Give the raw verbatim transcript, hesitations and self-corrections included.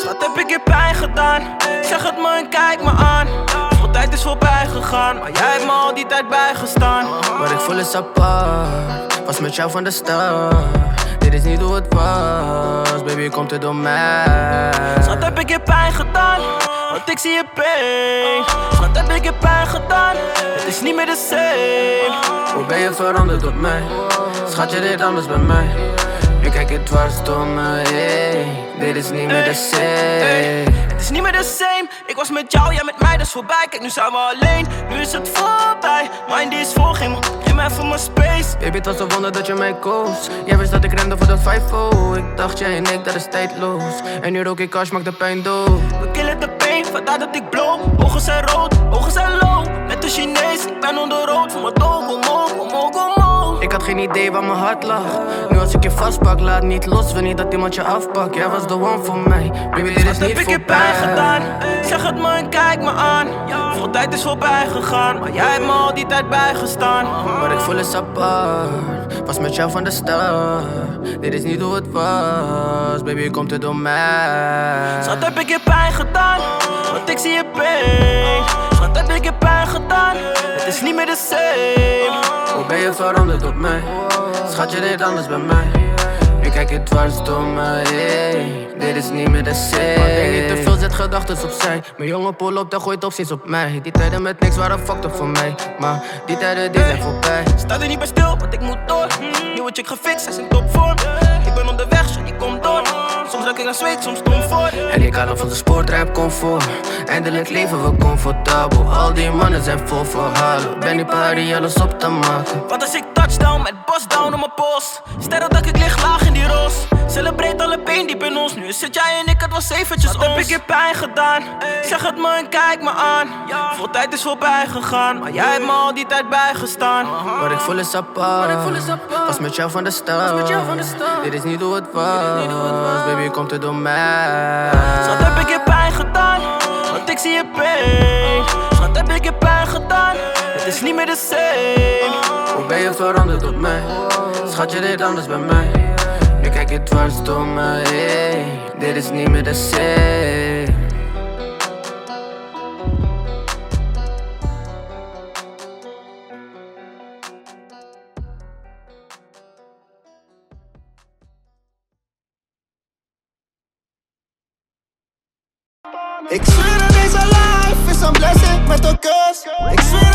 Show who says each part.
Speaker 1: Schat, heb ik je pijn gedaan? Zeg het me en kijk me aan. Veel tijd is voorbij gegaan, maar jij hebt me al die tijd bijgestaan.
Speaker 2: Wat ik voel is apart, was met jou van de start. Dit is niet hoe het was, baby, komt het door mij.
Speaker 1: Schat, heb ik je pijn gedaan? Want ik zie je pijn. Schat, heb ik je pijn gedaan? Het is niet meer de same.
Speaker 2: Hoe ben je veranderd op mij? Schat, je deed anders bij mij. Nu kijk je dwars door me, hey. Dit is niet meer de same.
Speaker 1: Het is niet meer de same. Ik was met jou, jij met mij, dat is voorbij. Kijk, nu zijn we alleen, nu is het voorbij. Mind die is vol, geef me, geef me even mijn space.
Speaker 2: Baby, het was een wonder dat je mij koos. Jij wist dat ik rende voor de vijf-oh. Ik dacht jij en ik, dat is tijdloos. En nu rook ik cash, maakt de pijn dood.
Speaker 1: We killen de pain, vandaar dat ik blow. Ogen zijn rood, ogen zijn low. Net de Chinees, ik ben onder rood. Voor mijn dogo, mogo, mogo, mogo.
Speaker 2: Ik had geen idee waar mijn hart lag. Nu als ik je vastpak, laat niet los. Wil niet dat iemand je afpakt. Jij was de one voor mij. Baby, dit is niet
Speaker 1: heb ik je pijn gedaan? Zeg het me en kijk me aan. Veel tijd is voorbij gegaan, maar jij hebt me al die tijd bijgestaan.
Speaker 2: Wat ik voel is apart, was met jou van de start. Dit is niet hoe het was, baby, komt het door mij.
Speaker 1: Schat, heb ik je pijn gedaan? Want ik zie je pijn. Schat, heb ik je pijn gedaan? Het is niet meer de same.
Speaker 2: Hoe ben je veranderd op mij? Schat, je deed anders bij mij. Nu kijk je dwars door me, hey. Dit is niet meer de same. Maar denk niet te veel, zet gedachten opzij. Mijn jongen pol op, dan gooit opties op mij. Die tijden met niks waren fucked up voor mij. Maar die tijden die zijn voorbij.
Speaker 1: Sta er niet bij stil, want ik moet door. Nieuwe chick gefixt, hij is in topvorm. Ik ben onderweg, shit, die komt door. Soms raak ik aan zweet, soms stom voor.
Speaker 2: En ik haal van de spoortrijp comfort. Eindelijk leven we comfortabel. Al die mannen zijn vol verhalen. Ben die party alles op te maken.
Speaker 1: Wat als ik touchdown met bos down op mijn post. Sterren dat ik lig laag in die roos. Celebrate alle pijn diep in ons. Nu zit jij en ik, het was eventjes ons. Heb ik je pijn gedaan? Zeg het me en kijk me aan. Veel tijd is voorbij gegaan, maar jij hebt me al die tijd bijgestaan.
Speaker 2: Wat ik voel is apart, was met jou van de start. Dit is niet hoe het was, baby, komt het door mij.
Speaker 1: Schat, heb ik je pijn gedaan? Want ik zie je pijn. Schat, heb ik je pijn gedaan? Het is niet meer de same.
Speaker 2: Hoe ben je veranderd op mij? Schat, je deed anders bij mij. Nu kijk je dwars door me, hey. Dit is niet meer de same.
Speaker 3: Ik zweer dat deze life is een blessing met een kus. Ik zweer